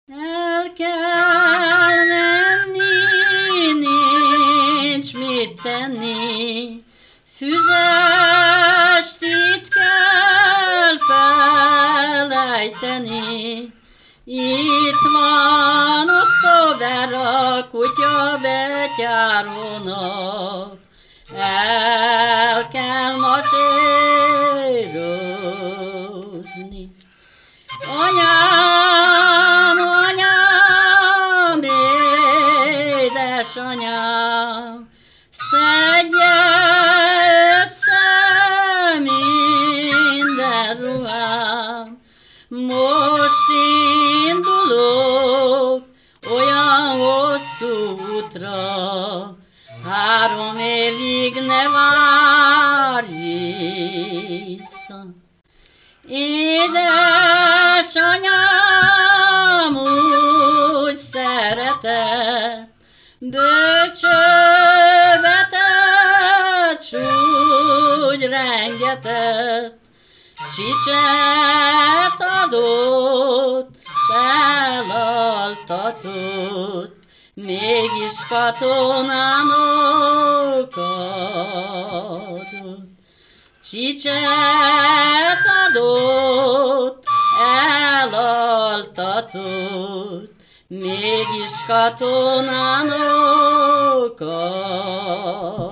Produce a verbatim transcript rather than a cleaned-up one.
El kell menni, nincs mit tenni, füzest itt kell felejteni. Itt van október, a kutya betyárónak, el kell masírozni. Anyám, anyám, édesanyám, szedje össze minden ruhám. Most indulok olyan hosszú útra, három évig ne várj vissza. Édesanyám, úgy szeretett, bölcsővetet, s úgy rengetett, csicset adott, elaltatott, mégis katonának adott. Csicset adott, elaltatott, mégis katonának adott.